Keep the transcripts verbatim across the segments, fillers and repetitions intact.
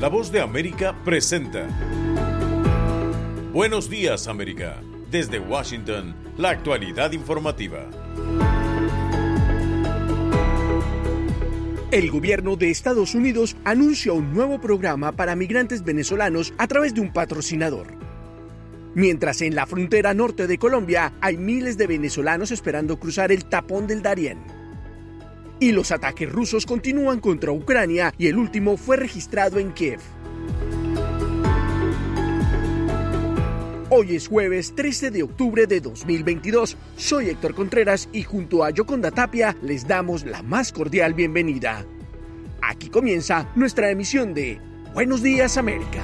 La Voz de América presenta Buenos Días, América. Desde Washington, la actualidad informativa. El gobierno de Estados Unidos anuncia un nuevo programa para migrantes venezolanos a través de un patrocinador. Mientras en la frontera norte de Colombia hay miles de venezolanos esperando cruzar el tapón del Darién. Y los ataques rusos continúan contra Ucrania y el último fue registrado en Kiev. Hoy es jueves trece de octubre de dos mil veintidós. Soy Héctor Contreras y junto a Yoconda Tapia les damos la más cordial bienvenida. Aquí comienza nuestra emisión de Buenos Días, América.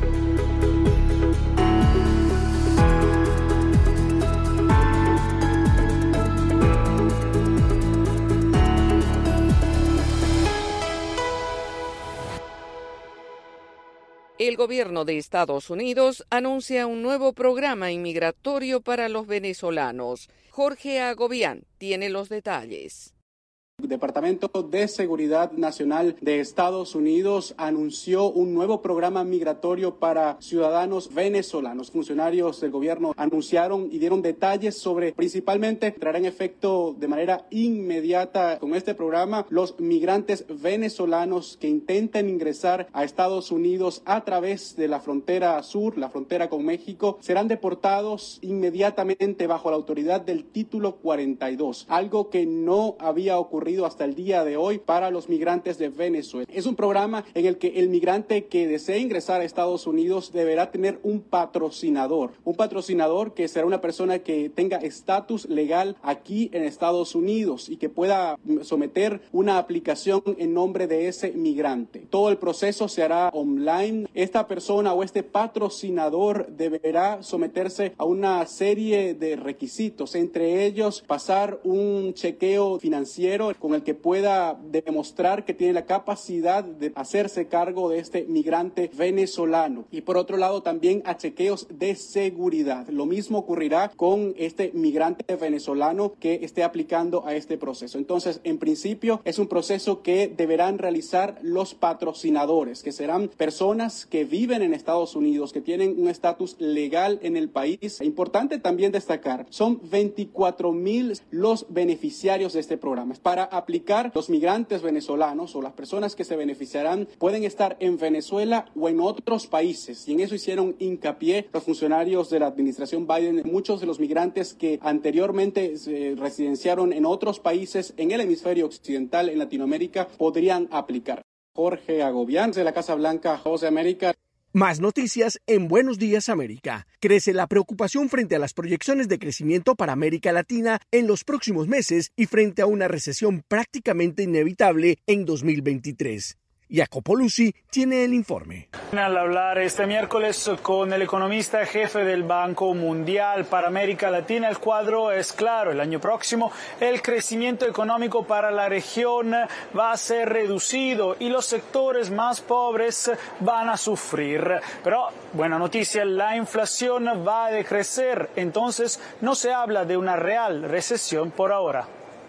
El gobierno de Estados Unidos anuncia un nuevo programa inmigratorio para los venezolanos. Jorge Agobián tiene los detalles. El Departamento de Seguridad Nacional de Estados Unidos anunció un nuevo programa migratorio para ciudadanos venezolanos. Funcionarios del gobierno anunciaron y dieron detalles sobre, principalmente, entrará en efecto de manera inmediata con este programa los migrantes venezolanos que intenten ingresar a Estados Unidos a través de la frontera sur, la frontera con México, serán deportados inmediatamente bajo la autoridad del Título cuarenta y dos, algo que no había ocurrido hasta el día de hoy para los migrantes de Venezuela. Es un programa en el que el migrante que desee ingresar a Estados Unidos deberá tener un patrocinador, un patrocinador que será una persona que tenga estatus legal aquí en Estados Unidos y que pueda someter una aplicación en nombre de ese migrante. Todo el proceso se hará online. Esta persona o este patrocinador deberá someterse a una serie de requisitos, entre ellos pasar un chequeo financiero con el que pueda demostrar que tiene la capacidad de hacerse cargo de este migrante venezolano. Y por otro lado también a chequeos de seguridad. Lo mismo ocurrirá con este migrante venezolano que esté aplicando a este proceso. Entonces, en principio, es un proceso que deberán realizar los patrocinadores, que serán personas que viven en Estados Unidos, que tienen un estatus legal en el país. E importante también destacar, son veinticuatro mil los beneficiarios de este programa. Para aplicar, los migrantes venezolanos o las personas que se beneficiarán pueden estar en Venezuela o en otros países, y en eso hicieron hincapié los funcionarios de la administración Biden. Muchos de los migrantes que anteriormente se residenciaron en otros países en el hemisferio occidental, en Latinoamérica, podrían aplicar. Jorge Agobián, de la Casa Blanca, Voz de América. Más noticias en Buenos Días, América. Crece la preocupación frente a las proyecciones de crecimiento para América Latina en los próximos meses y frente a una recesión prácticamente inevitable en dos mil veintitrés. Jacopo Luzzi tiene el informe. Al hablar este miércoles con el economista jefe del Banco Mundial para América Latina, el cuadro es claro. El año próximo el crecimiento económico para la región va a ser reducido y los sectores más pobres van a sufrir. Pero, buena noticia, la inflación va a decrecer. Entonces, no se habla de una real recesión por ahora.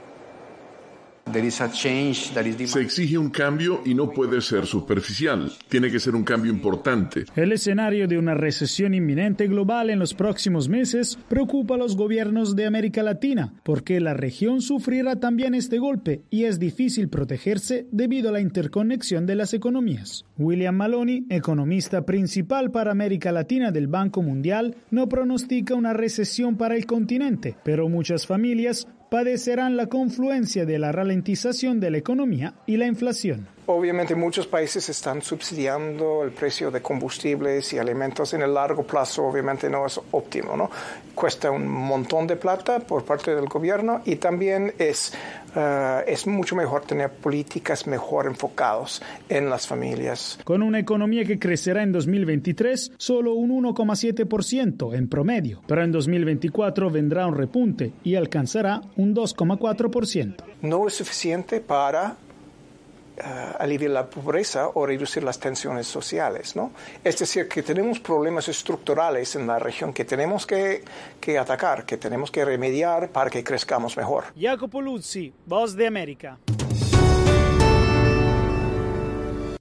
Se exige un cambio y no puede ser superficial. Tiene que ser un cambio importante. El escenario de una recesión inminente global en los próximos meses preocupa a los gobiernos de América Latina, porque la región sufrirá también este golpe y es difícil protegerse debido a la interconexión de las economías. William Maloney, economista principal para América Latina del Banco Mundial, no pronostica una recesión para el continente, pero muchas familias padecerán la confluencia de la ralentización de la economía y la inflación. Obviamente muchos países están subsidiando el precio de combustibles y alimentos en el largo plazo, obviamente no es óptimo, ¿no? Cuesta un montón de plata por parte del gobierno y también es, uh, es mucho mejor tener políticas mejor enfocadas en las familias. Con una economía que crecerá en dos mil veintitrés solo un uno coma siete por ciento en promedio, pero en dos mil veinticuatro vendrá un repunte y alcanzará un dos coma cuatro por ciento. No es suficiente para Uh, aliviar la pobreza o reducir las tensiones sociales, ¿no? Es decir, que tenemos problemas estructurales en la región que tenemos que, que atacar, que tenemos que remediar para que crezcamos mejor. Jacopo Luzzi, Voz de América.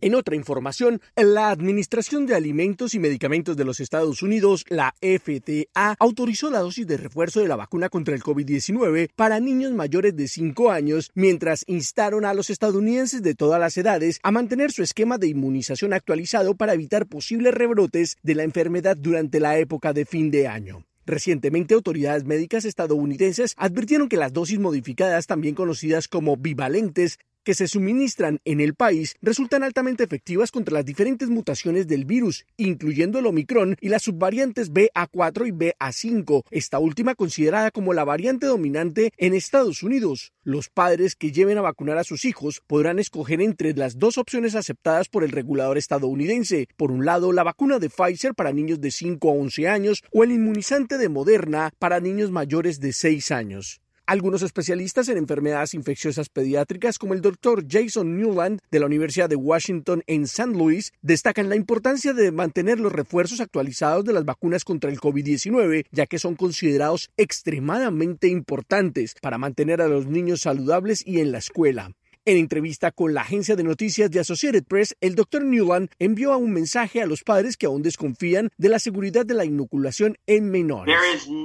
En otra información, la Administración de Alimentos y Medicamentos de los Estados Unidos, la F D A, autorizó la dosis de refuerzo de la vacuna contra el COVID diecinueve para niños mayores de cinco años, mientras instaron a los estadounidenses de todas las edades a mantener su esquema de inmunización actualizado para evitar posibles rebrotes de la enfermedad durante la época de fin de año. Recientemente, autoridades médicas estadounidenses advirtieron que las dosis modificadas, también conocidas como bivalentes, que se suministran en el país resultan altamente efectivas contra las diferentes mutaciones del virus, incluyendo el Omicron y las subvariantes B A cuatro y B A cinco, esta última considerada como la variante dominante en Estados Unidos. Los padres que lleven a vacunar a sus hijos podrán escoger entre las dos opciones aceptadas por el regulador estadounidense. Por un lado, la vacuna de Pfizer para niños de cinco a once años o el inmunizante de Moderna para niños mayores de seis años. Algunos especialistas en enfermedades infecciosas pediátricas, como el doctor Jason Newland de la Universidad de Washington en Saint Louis, destacan la importancia de mantener los refuerzos actualizados de las vacunas contra el COVID diecinueve, ya que son considerados extremadamente importantes para mantener a los niños saludables y en la escuela. En entrevista con la agencia de noticias de Associated Press, el doctor Newland envió un mensaje a los padres que aún desconfían de la seguridad de la inoculación en menores.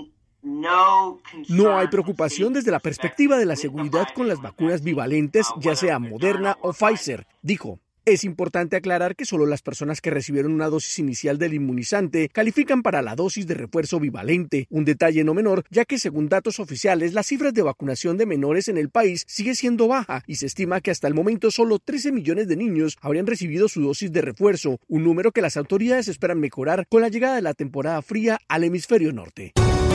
No hay preocupación desde la perspectiva de la seguridad con las vacunas bivalentes, ya sea Moderna o Pfizer, dijo. Es importante aclarar que solo las personas que recibieron una dosis inicial del inmunizante califican para la dosis de refuerzo bivalente, un detalle no menor, ya que según datos oficiales, las cifras de vacunación de menores en el país sigue siendo baja y se estima que hasta el momento solo trece millones de niños habrían recibido su dosis de refuerzo, un número que las autoridades esperan mejorar con la llegada de la temporada fría al hemisferio norte.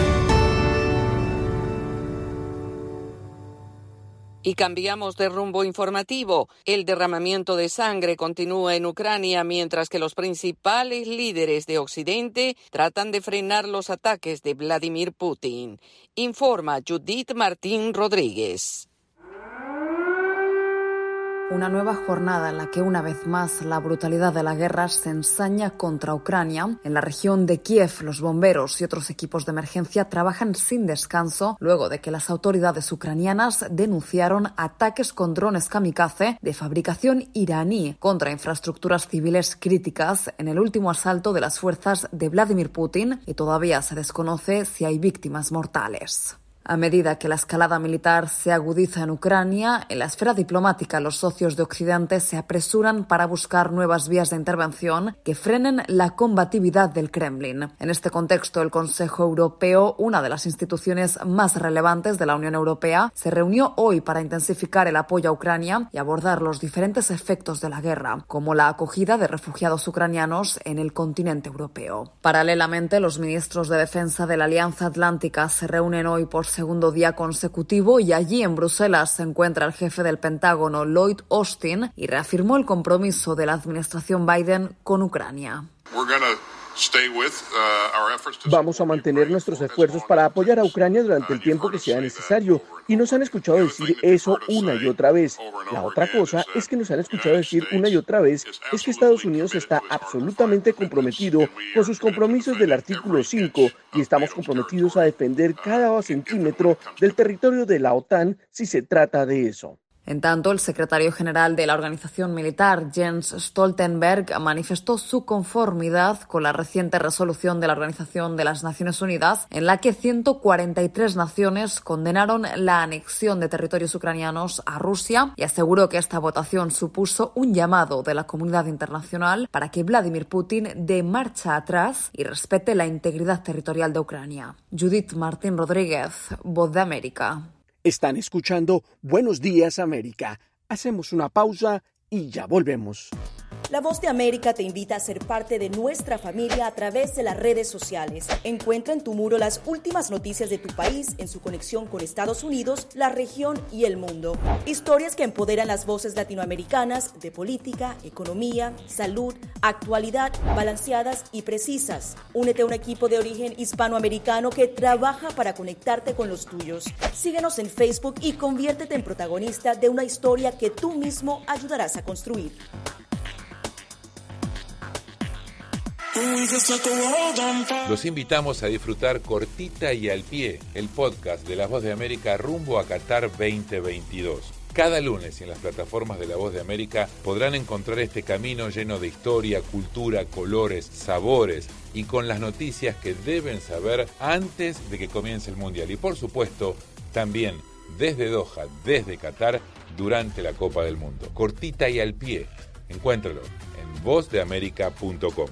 Y cambiamos de rumbo informativo. El derramamiento de sangre continúa en Ucrania mientras que los principales líderes de Occidente tratan de frenar los ataques de Vladimir Putin. Informa Judith Martín Rodríguez. Una nueva jornada en la que una vez más la brutalidad de la guerra se ensaña contra Ucrania. En la región de Kiev, los bomberos y otros equipos de emergencia trabajan sin descanso luego de que las autoridades ucranianas denunciaron ataques con drones kamikaze de fabricación iraní contra infraestructuras civiles críticas en el último asalto de las fuerzas de Vladimir Putin, y todavía se desconoce si hay víctimas mortales. A medida que la escalada militar se agudiza en Ucrania, en la esfera diplomática los socios de Occidente se apresuran para buscar nuevas vías de intervención que frenen la combatividad del Kremlin. En este contexto, el Consejo Europeo, una de las instituciones más relevantes de la Unión Europea, se reunió hoy para intensificar el apoyo a Ucrania y abordar los diferentes efectos de la guerra, como la acogida de refugiados ucranianos en el continente europeo. Paralelamente, los ministros de Defensa de la Alianza Atlántica se reúnen hoy por segundo día consecutivo y allí en Bruselas se encuentra el jefe del Pentágono, Lloyd Austin, y reafirmó el compromiso de la administración Biden con Ucrania. Vamos a mantener nuestros esfuerzos para apoyar a Ucrania durante el tiempo que sea necesario, y nos han escuchado decir eso una y otra vez. La otra cosa es que nos han escuchado decir una y otra vez es que Estados Unidos está absolutamente comprometido con sus compromisos del artículo cinco y estamos comprometidos a defender cada centímetro del territorio de la OTAN si se trata de eso. En tanto, el secretario general de la organización militar, Jens Stoltenberg, manifestó su conformidad con la reciente resolución de la Organización de las Naciones Unidas, en la que ciento cuarenta y tres naciones condenaron la anexión de territorios ucranianos a Rusia, y aseguró que esta votación supuso un llamado de la comunidad internacional para que Vladimir Putin dé marcha atrás y respete la integridad territorial de Ucrania. Judith Martín Rodríguez, Voz de América. Están escuchando Buenos Días América. Hacemos una pausa y ya volvemos. La Voz de América te invita a ser parte de nuestra familia a través de las redes sociales. Encuentra en tu muro las últimas noticias de tu país en su conexión con Estados Unidos, la región y el mundo. Historias que empoderan las voces latinoamericanas de política, economía, salud, actualidad, balanceadas y precisas. Únete a un equipo de origen hispanoamericano que trabaja para conectarte con los tuyos. Síguenos en Facebook y conviértete en protagonista de una historia que tú mismo ayudarás a construir. Los invitamos a disfrutar Cortita y al Pie, el podcast de La Voz de América rumbo a Qatar veinte veintidós. Cada lunes en las plataformas de La Voz de América podrán encontrar este camino lleno de historia, cultura, colores, sabores y con las noticias que deben saber antes de que comience el Mundial. Y por supuesto, también desde Doha, desde Qatar, durante la Copa del Mundo. Cortita y al pie. Encuéntralo en voz de américa punto com.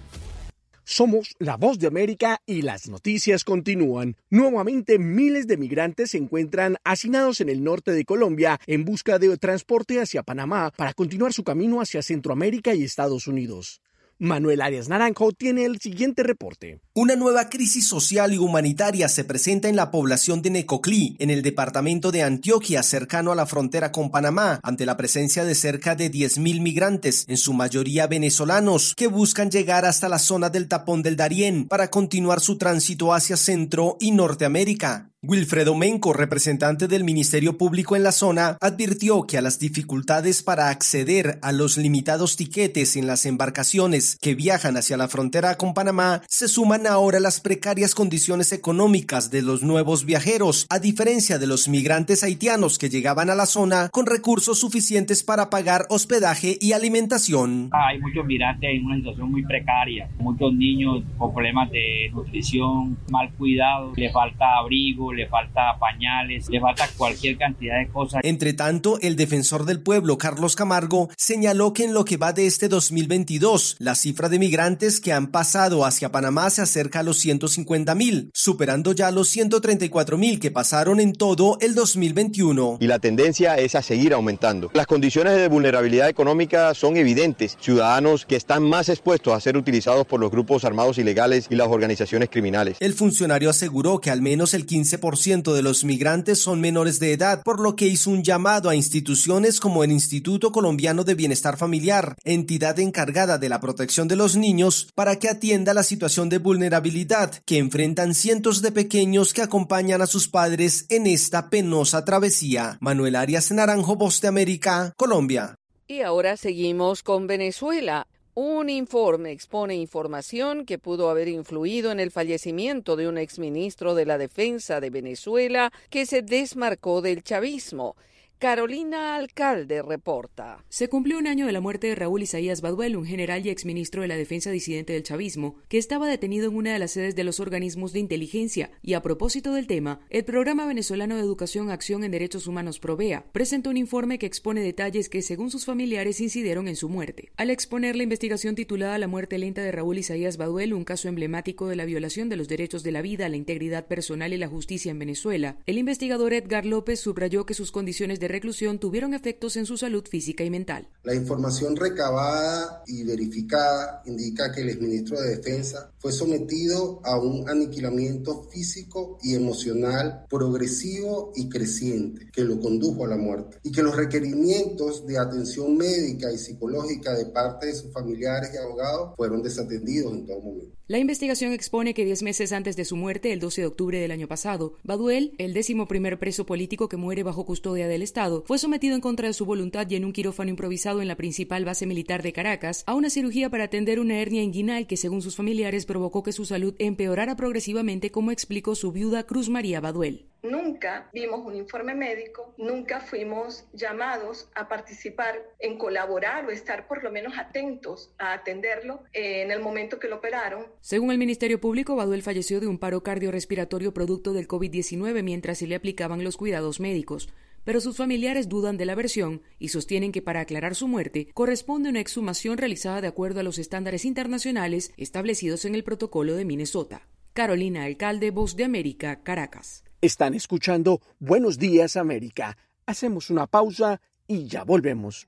Somos La Voz de América y las noticias continúan. Nuevamente, miles de migrantes se encuentran hacinados en el norte de Colombia en busca de transporte hacia Panamá para continuar su camino hacia Centroamérica y Estados Unidos. Manuel Arias Naranjo tiene el siguiente reporte. Una nueva crisis social y humanitaria se presenta en la población de Necoclí, en el departamento de Antioquia, cercano a la frontera con Panamá, ante la presencia de cerca de diez mil migrantes, en su mayoría venezolanos, que buscan llegar hasta la zona del Tapón del Darién para continuar su tránsito hacia Centro y Norteamérica. Wilfredo Menco, representante del Ministerio Público en la zona, advirtió que a las dificultades para acceder a los limitados tiquetes en las embarcaciones que viajan hacia la frontera con Panamá se suman ahora las precarias condiciones económicas de los nuevos viajeros, a diferencia de los migrantes haitianos que llegaban a la zona con recursos suficientes para pagar hospedaje y alimentación. Hay muchos migrantes en una situación muy precaria, muchos niños con problemas de nutrición, mal cuidado, les falta abrigo, le falta pañales, le falta cualquier cantidad de cosas. Entre tanto, el defensor del pueblo, Carlos Camargo, señaló que en lo que va de este dos mil veintidós, la cifra de migrantes que han pasado hacia Panamá se acerca a los ciento cincuenta mil, superando ya los ciento treinta y cuatro mil que pasaron en todo el dos mil veintiuno. Y la tendencia es a seguir aumentando. Las condiciones de vulnerabilidad económica son evidentes. Ciudadanos que están más expuestos a ser utilizados por los grupos armados ilegales y las organizaciones criminales. El funcionario aseguró que al menos el quince por ciento de los migrantes son menores de edad, por lo que hizo un llamado a instituciones como el Instituto Colombiano de Bienestar Familiar, entidad encargada de la protección de los niños, para que atienda la situación de vulnerabilidad que enfrentan cientos de pequeños que acompañan a sus padres en esta penosa travesía. Manuel Arias Naranjo, Voz de América, Colombia. Y ahora seguimos con Venezuela. Un informe expone información que pudo haber influido en el fallecimiento de un exministro de la Defensa de Venezuela que se desmarcó del chavismo. Carolina Alcalde reporta. Se cumplió un año de la muerte de Raúl Isaías Baduel, un general y exministro de la Defensa disidente del chavismo, que estaba detenido en una de las sedes de los organismos de inteligencia. Y a propósito del tema, el Programa Venezolano de Educación Acción en Derechos Humanos Provea presentó un informe que expone detalles que, según sus familiares, incidieron en su muerte. Al exponer la investigación titulada La muerte lenta de Raúl Isaías Baduel, un caso emblemático de la violación de los derechos de la vida, la integridad personal y la justicia en Venezuela, el investigador Edgar López subrayó que sus condiciones de reclusión tuvieron efectos en su salud física y mental. La información recabada y verificada indica que el exministro de Defensa fue sometido a un aniquilamiento físico y emocional progresivo y creciente que lo condujo a la muerte, y que los requerimientos de atención médica y psicológica de parte de sus familiares y abogados fueron desatendidos en todo momento. La investigación expone que diez meses antes de su muerte, el doce de octubre del año pasado, Baduel, el décimo primer preso político que muere bajo custodia del Estado, fue sometido en contra de su voluntad y en un quirófano improvisado en la principal base militar de Caracas a una cirugía para atender una hernia inguinal que, según sus familiares, provocó que su salud empeorara progresivamente, como explicó su viuda Cruz María Baduel. Nunca vimos un informe médico, nunca fuimos llamados a participar en colaborar o estar por lo menos atentos a atenderlo en el momento que lo operaron. Según el Ministerio Público, Baduel falleció de un paro cardiorrespiratorio producto del COVID diecinueve mientras se le aplicaban los cuidados médicos. Pero sus familiares dudan de la versión y sostienen que para aclarar su muerte corresponde una exhumación realizada de acuerdo a los estándares internacionales establecidos en el protocolo de Minnesota. Carolina Alcalde, Voz de América, Caracas. Están escuchando Buenos Días América. Hacemos una pausa y ya volvemos.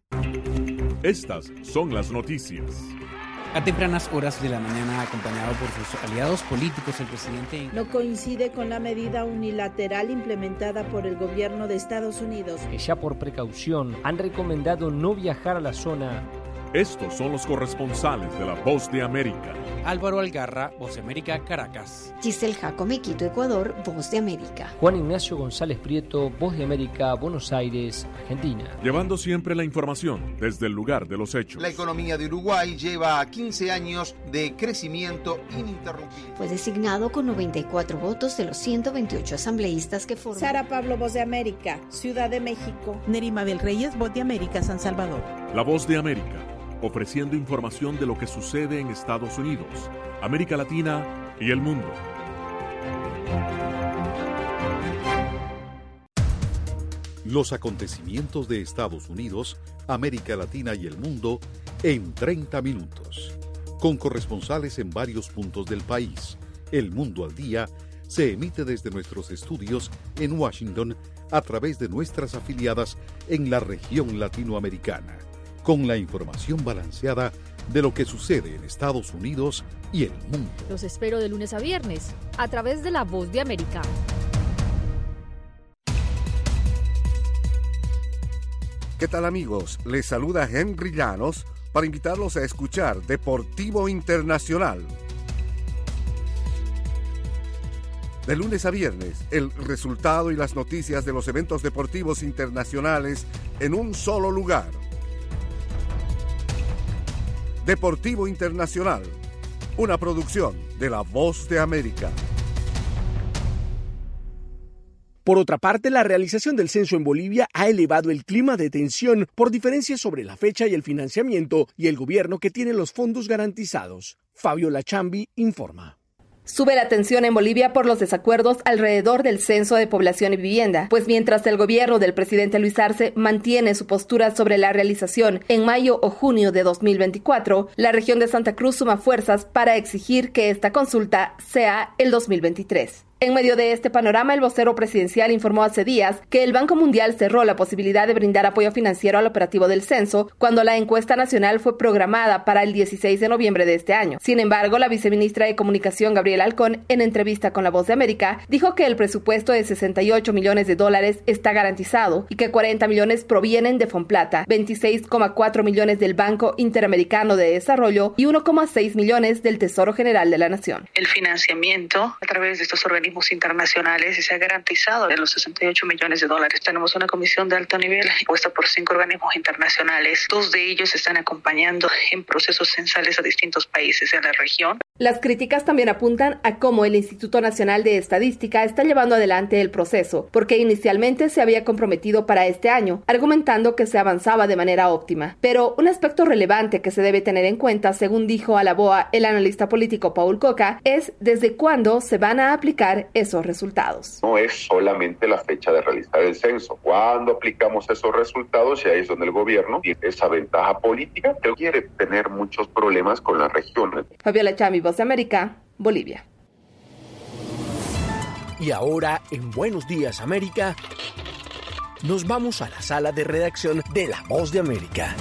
Estas son las noticias. A tempranas horas de la mañana, acompañado por sus aliados políticos, el presidente no coincide con la medida unilateral implementada por el gobierno de Estados Unidos, que ya por precaución han recomendado no viajar a la zona. Estos son los corresponsales de La Voz de América. Álvaro Algarra, Voz de América, Caracas. Giselle Jacome, Quito, Ecuador, Voz de América. Juan Ignacio González Prieto, Voz de América, Buenos Aires, Argentina. Llevando siempre la información desde el lugar de los hechos. La economía de Uruguay lleva quince años de crecimiento ininterrumpido. Fue designado con noventa y cuatro votos de los ciento veintiocho asambleístas que forman. Sara Pablo, Voz de América, Ciudad de México. Nerima Bel Reyes, Voz de América, San Salvador. La Voz de América, ofreciendo información de lo que sucede en Estados Unidos, América Latina y el mundo. Los acontecimientos de Estados Unidos, América Latina y el mundo en treinta minutos. Con corresponsales en varios puntos del país. El Mundo al Día se emite desde nuestros estudios en Washington a través de nuestras afiliadas en la región latinoamericana, con la información balanceada de lo que sucede en Estados Unidos y el mundo. Los espero de lunes a viernes, a través de La Voz de América. ¿Qué tal, amigos? Les saluda Henry Llanos para invitarlos a escuchar Deportivo Internacional. De lunes a viernes, el resultado y las noticias de los eventos deportivos internacionales en un solo lugar. Deportivo Internacional, una producción de La Voz de América. Por otra parte, la realización del censo en Bolivia ha elevado el clima de tensión por diferencias sobre la fecha y el financiamiento y el gobierno que tiene los fondos garantizados. Fabiola Chambi informa. Sube la tensión en Bolivia por los desacuerdos alrededor del censo de población y vivienda, pues mientras el gobierno del presidente Luis Arce mantiene su postura sobre la realización en mayo o junio de dos mil veinticuatro, la región de Santa Cruz suma fuerzas para exigir que esta consulta sea el dos mil veintitrés. En medio de este panorama, el vocero presidencial informó hace días que el Banco Mundial cerró la posibilidad de brindar apoyo financiero al operativo del censo cuando la encuesta nacional fue programada para el dieciséis de noviembre de este año. Sin embargo, la viceministra de Comunicación, Gabriela Alcón, en entrevista con La Voz de América, dijo que el presupuesto de sesenta y ocho millones de dólares está garantizado y que cuarenta millones provienen de Fonplata, veintiséis coma cuatro millones del Banco Interamericano de Desarrollo y uno coma seis millones del Tesoro General de la Nación. El financiamiento a través de estos organismos internacionales y se ha garantizado en los sesenta y ocho millones de dólares. Tenemos una comisión de alto nivel compuesta por cinco organismos internacionales. Dos de ellos están acompañando en procesos censales a distintos países en la región. Las críticas también apuntan a cómo el Instituto Nacional de Estadística está llevando adelante el proceso, porque inicialmente se había comprometido para este año, argumentando que se avanzaba de manera óptima. Pero un aspecto relevante que se debe tener en cuenta, según dijo a la B O A el analista político Paul Coca, es desde cuándo se van a aplicar esos resultados. No es solamente la fecha de realizar el censo. Cuando aplicamos esos resultados, y ahí es donde el gobierno tiene esa ventaja política, pero quiere tener muchos problemas con las regiones. Fabiola Chami, Voz de América, Bolivia. Y ahora, en Buenos Días América, nos vamos a la sala de redacción de La Voz de América.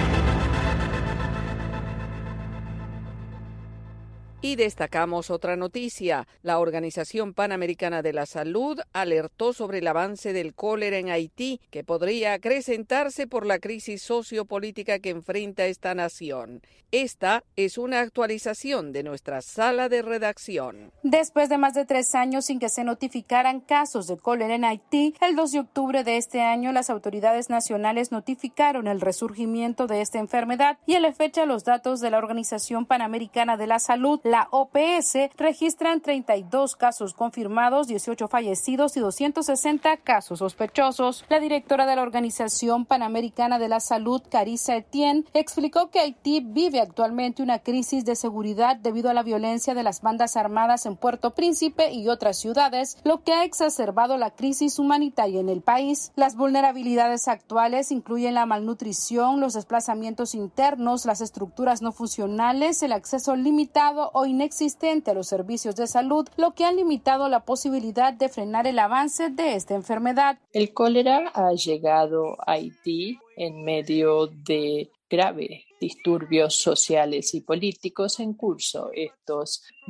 Y destacamos otra noticia. La Organización Panamericana de la Salud alertó sobre el avance del cólera en Haití, que podría acrecentarse por la crisis sociopolítica que enfrenta esta nación. Esta es una actualización de nuestra sala de redacción. Después de más de tres años sin que se notificaran casos de cólera en Haití, el dos de octubre de este año las autoridades nacionales notificaron el resurgimiento de esta enfermedad y a la fecha los datos de la Organización Panamericana de la Salud, la O P S, registran treinta y dos casos confirmados, dieciocho fallecidos y doscientos sesenta casos sospechosos. La directora de la Organización Panamericana de la Salud, Carissa Etienne, explicó que Haití vive actualmente una crisis de seguridad debido a la violencia de las bandas armadas en Puerto Príncipe y otras ciudades, lo que ha exacerbado la crisis humanitaria en el país. Las vulnerabilidades actuales incluyen la malnutrición, los desplazamientos internos, las estructuras no funcionales, el acceso limitado o inexistente a los servicios de salud, lo que ha limitado la posibilidad de frenar el avance de esta enfermedad. El cólera ha llegado a Haití en medio de graves disturbios sociales y políticos en curso. Estos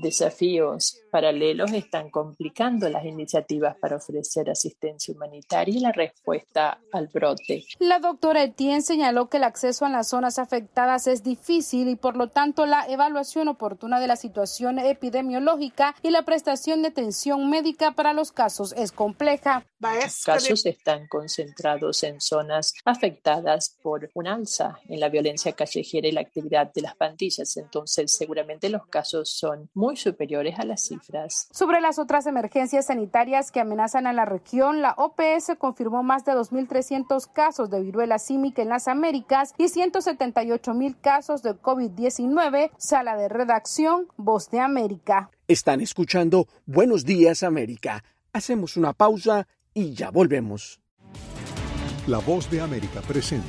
desafíos paralelos están complicando las iniciativas para ofrecer asistencia humanitaria y la respuesta al brote. La doctora Etienne señaló que el acceso a las zonas afectadas es difícil y por lo tanto la evaluación oportuna de la situación epidemiológica y la prestación de atención médica para los casos es compleja. Los casos están concentrados en zonas afectadas por un alza en la violencia callejera y la actividad de las pandillas, entonces seguramente los casos son muy superiores a las cifras. Sobre las otras emergencias sanitarias que amenazan a la región, la O P S confirmó más de dos mil trescientos casos de viruela símica en las Américas y ciento setenta y ocho mil casos de COVID diecinueve. Sala de redacción, Voz de América. Están escuchando Buenos Días América. Hacemos una pausa y ya volvemos. La Voz de América presenta.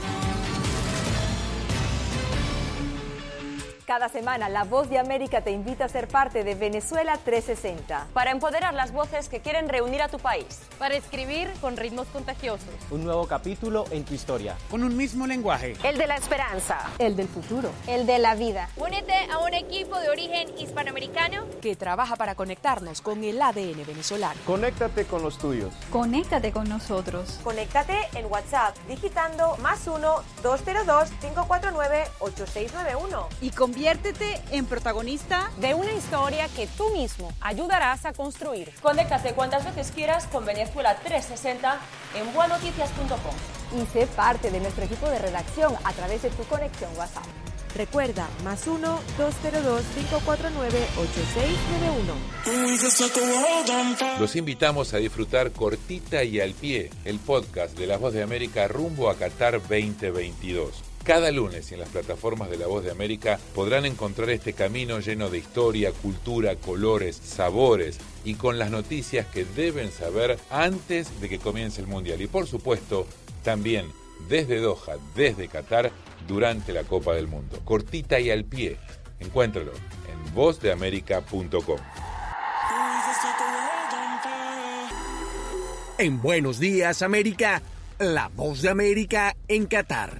Cada semana, La Voz de América te invita a ser parte de Venezuela trescientos sesenta. Para empoderar las voces que quieren reunir a tu país. Para escribir con ritmos contagiosos. Un nuevo capítulo en tu historia. Con un mismo lenguaje. El de la esperanza. El del futuro. El de la vida. Únete a un equipo de origen hispanoamericano que trabaja para conectarnos con el A D N venezolano. Conéctate con los tuyos. Conéctate con nosotros. Conéctate en WhatsApp digitando más uno, dos cero dos, cinco cuatro nueve, ocho seis nueve uno. Y conviértete en protagonista de una historia que tú mismo ayudarás a construir. Conéctate cuantas veces quieras con Venezuela trescientos sesenta en buenoticias punto com. Y sé parte de nuestro equipo de redacción a través de tu conexión WhatsApp. Recuerda, más uno, dos cero dos, cinco cuatro nueve, ocho seis nueve uno. Los invitamos a disfrutar Cortita y al Pie, el podcast de La Voz de América rumbo a Qatar veinte veintidós. Cada lunes en las plataformas de La Voz de América podrán encontrar este camino lleno de historia, cultura, colores, sabores y con las noticias que deben saber antes de que comience el Mundial. Y por supuesto, también desde Doha, desde Qatar, durante la Copa del Mundo. Cortita y al Pie. Encuéntralo en voz de américa punto com. En Buenos Días América, La Voz de América en Qatar.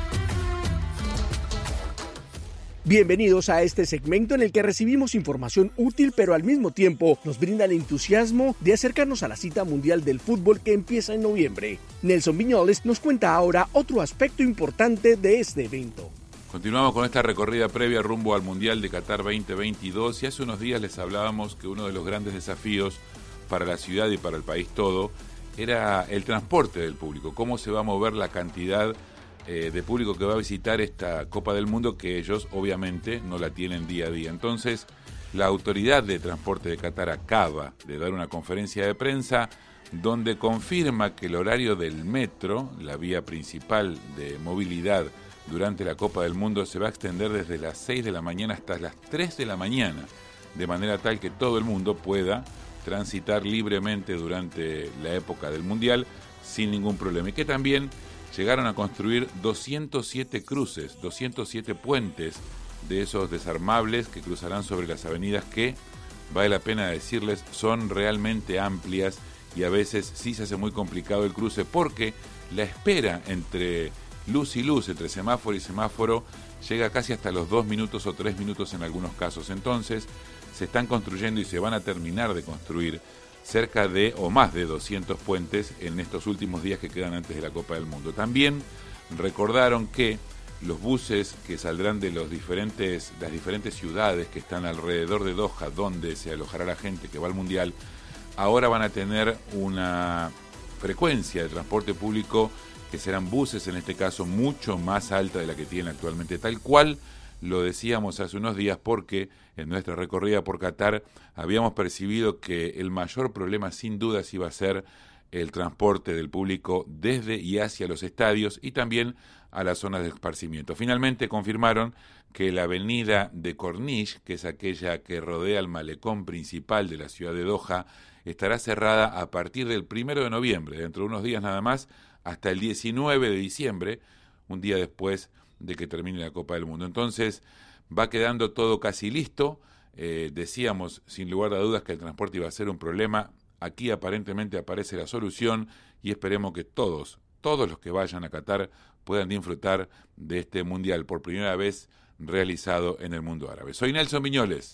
Bienvenidos a este segmento en el que recibimos información útil, pero al mismo tiempo nos brinda el entusiasmo de acercarnos a la cita mundial del fútbol que empieza en noviembre. Nelson Viñoles nos cuenta ahora otro aspecto importante de este evento. Continuamos con esta recorrida previa rumbo al Mundial de Qatar veinte veintidós y hace unos días les hablábamos que uno de los grandes desafíos para la ciudad y para el país todo era el transporte del público, cómo se va a mover la cantidad Eh, de público que va a visitar esta Copa del Mundo, que ellos obviamente no la tienen día a día. Entonces, la Autoridad de Transporte de Qatar acaba de dar una conferencia de prensa donde confirma que el horario del metro, la vía principal de movilidad durante la Copa del Mundo, se va a extender desde las seis de la mañana hasta las tres de la mañana, de manera tal que todo el mundo pueda transitar libremente durante la época del Mundial sin ningún problema. Y que también llegaron a construir doscientos siete cruces, doscientos siete puentes de esos desarmables que cruzarán sobre las avenidas que, vale la pena decirles, son realmente amplias y a veces sí se hace muy complicado el cruce porque la espera entre luz y luz, entre semáforo y semáforo, llega casi hasta los dos minutos o tres minutos en algunos casos. Entonces, se están construyendo y se van a terminar de construir cerca de o más de doscientos puentes en estos últimos días que quedan antes de la Copa del Mundo. También recordaron que los buses que saldrán de los diferentes, las diferentes ciudades que están alrededor de Doha, donde se alojará la gente que va al Mundial, ahora van a tener una frecuencia de transporte público que serán buses, en este caso, mucho más alta de la que tienen actualmente, tal cual lo decíamos hace unos días porque en nuestra recorrida por Qatar habíamos percibido que el mayor problema sin dudas iba a ser el transporte del público desde y hacia los estadios y también a las zonas de esparcimiento. Finalmente confirmaron que la avenida de Corniche, que es aquella que rodea el malecón principal de la ciudad de Doha, estará cerrada a partir del primero de noviembre, dentro de unos días nada más, hasta el diecinueve de diciembre, un día después de que termine la Copa del Mundo. Entonces va quedando todo casi listo. Eh, decíamos sin lugar a dudas que el transporte iba a ser un problema. Aquí aparentemente aparece la solución y esperemos que todos, todos los que vayan a Qatar puedan disfrutar de este Mundial por primera vez realizado en el mundo árabe. Soy Nelson Viñoles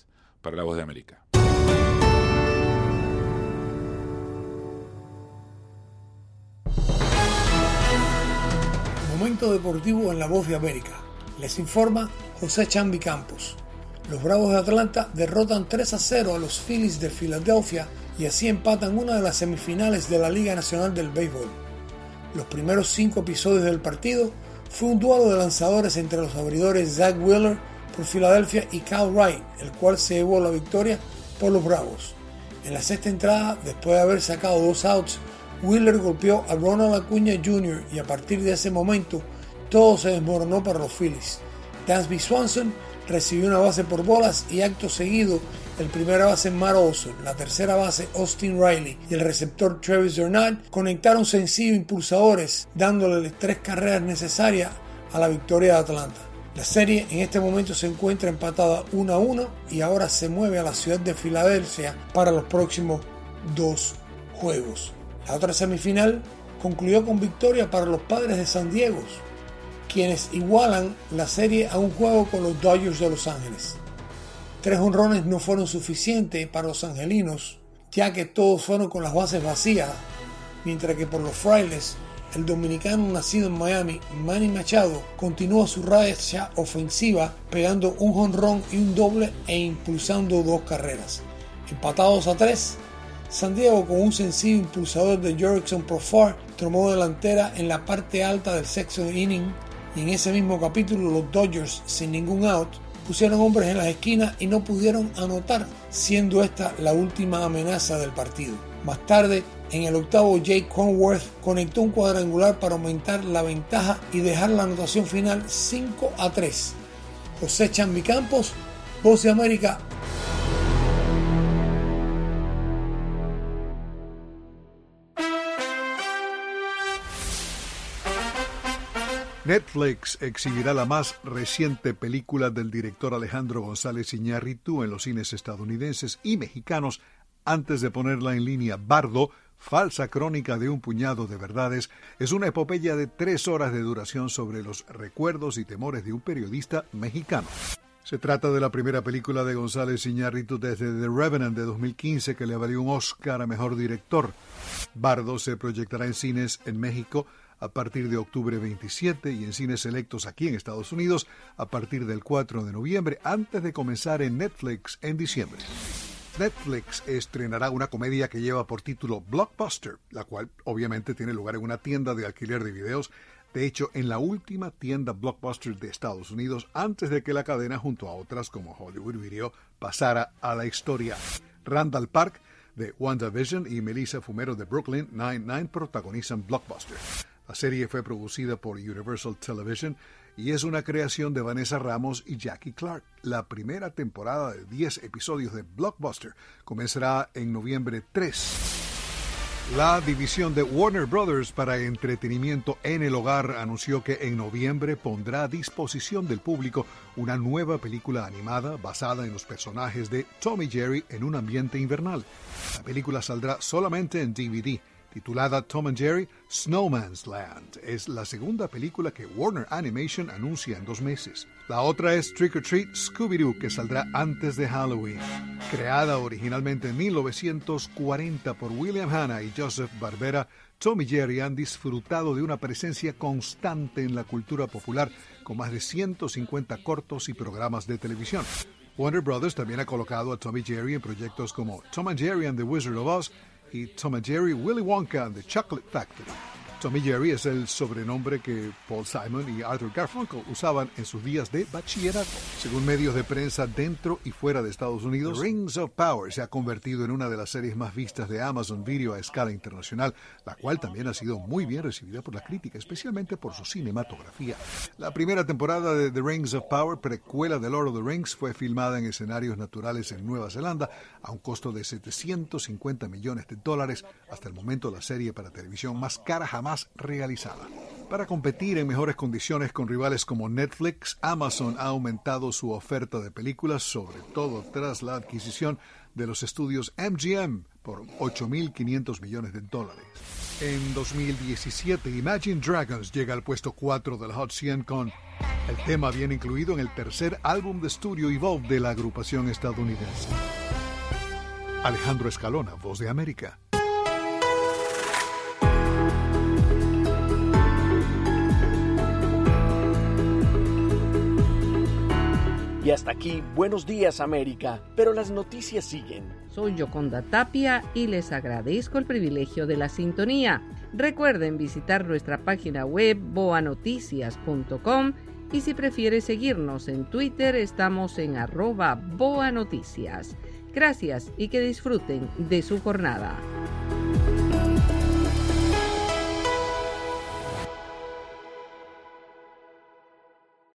para La Voz de América. Momento deportivo en La Voz de América. Les informa José Chambi Campos. Los Bravos de Atlanta derrotan tres a cero a los Phillies de Filadelfia y así empatan una de las semifinales de la Liga Nacional del Béisbol. Los primeros cinco episodios del partido fue un duelo de lanzadores entre los abridores Zach Wheeler por Filadelfia y Cal Wright, el cual se llevó la victoria por los Bravos. En la sexta entrada, después de haber sacado dos outs, Wheeler golpeó a Ronald Acuña junior y a partir de ese momento todo se desmoronó para los Phillies. Dansby Swanson recibió una base por bolas y acto seguido el primera base Matt Olson, la tercera base Austin Riley y el receptor Travis D'Arnaud conectaron sencillo impulsadores dándole las tres carreras necesarias a la victoria de Atlanta. La serie en este momento se encuentra empatada uno a uno y ahora se mueve a la ciudad de Filadelfia para los próximos dos juegos. La otra semifinal concluyó con victoria para los Padres de San Diego, quienes igualan la serie a un juego con los Dodgers de Los Ángeles. Tres jonrones no fueron suficientes para los angelinos, ya que todos fueron con las bases vacías, mientras que por los Frailes, el dominicano nacido en Miami, Manny Machado, continúa su racha ofensiva pegando un jonrón y un doble e impulsando dos carreras. Empatados a tres, San Diego con un sencillo impulsador de Jurickson Profar tomó delantera en la parte alta del sexto inning y en ese mismo capítulo los Dodgers, sin ningún out, pusieron hombres en las esquinas y no pudieron anotar, siendo esta la última amenaza del partido. Más tarde, en el octavo, Jake Cronworth conectó un cuadrangular para aumentar la ventaja y dejar la anotación final cinco a tres. José Chambi Campos, Voz de América. Netflix exhibirá la más reciente película del director Alejandro González Iñárritu en los cines estadounidenses y mexicanos antes de ponerla en línea. Bardo, falsa crónica de un puñado de verdades, es una epopeya de tres horas de duración sobre los recuerdos y temores de un periodista mexicano. Se trata de la primera película de González Iñárritu desde The Revenant de dos mil quince que le valió un Oscar a Mejor Director. Bardo se proyectará en cines en México a partir de octubre veintisiete y en cines selectos aquí en Estados Unidos a partir del cuatro de noviembre, antes de comenzar en Netflix en diciembre. Netflix estrenará una comedia que lleva por título Blockbuster, la cual obviamente tiene lugar en una tienda de alquiler de videos, de hecho en la última tienda Blockbuster de Estados Unidos antes de que la cadena junto a otras como Hollywood Video pasara a la historia. Randall Park de WandaVision y Melissa Fumero de Brooklyn Nine-Nine protagonizan Blockbuster. La serie fue producida por Universal Television y es una creación de Vanessa Ramos y Jackie Clark. La primera temporada de diez episodios de Blockbuster comenzará en noviembre tres. La división de Warner Brothers para entretenimiento en el hogar anunció que en noviembre pondrá a disposición del público una nueva película animada basada en los personajes de Tom y Jerry en un ambiente invernal. La película saldrá solamente en D V D. Titulada Tom and Jerry, Snowman's Land. Es la segunda película que Warner Animation anuncia en dos meses. La otra es Trick or Treat Scooby-Doo, que saldrá antes de Halloween. Creada originalmente en mil novecientos cuarenta por William Hanna y Joseph Barbera, Tom y Jerry han disfrutado de una presencia constante en la cultura popular, con más de ciento cincuenta cortos y programas de televisión. Warner Brothers también ha colocado a Tom y Jerry en proyectos como Tom and Jerry and the Wizard of Oz y Tom and Jerry, Willy Wonka and the Chocolate Factory. Tom y Jerry es el sobrenombre que Paul Simon y Arthur Garfunkel usaban en sus días de bachillerato. Según medios de prensa dentro y fuera de Estados Unidos, The Rings of Power se ha convertido en una de las series más vistas de Amazon Video a escala internacional, la cual también ha sido muy bien recibida por la crítica, especialmente por su cinematografía. La primera temporada de The Rings of Power, precuela de Lord of the Rings, fue filmada en escenarios naturales en Nueva Zelanda a un costo de setecientos cincuenta millones de dólares, hasta el momento la serie para televisión más cara jamás realizada. Para competir en mejores condiciones con rivales como Netflix, Amazon ha aumentado su oferta de películas, sobre todo tras la adquisición de los estudios M G M por ocho mil quinientos millones de dólares. En dos mil diecisiete, Imagine Dragons llega al puesto cuatro del Hot cien con El tema viene incluido en el tercer álbum de estudio Evolve de la agrupación estadounidense. Alejandro Escalona, Voz de América. Y hasta aquí, Buenos Días América, pero las noticias siguen. Soy Yoconda Tapia y les agradezco el privilegio de la sintonía. Recuerden visitar nuestra página web boa noticias punto com y si prefiere seguirnos en Twitter estamos en arroba boanoticias. Gracias y que disfruten de su jornada.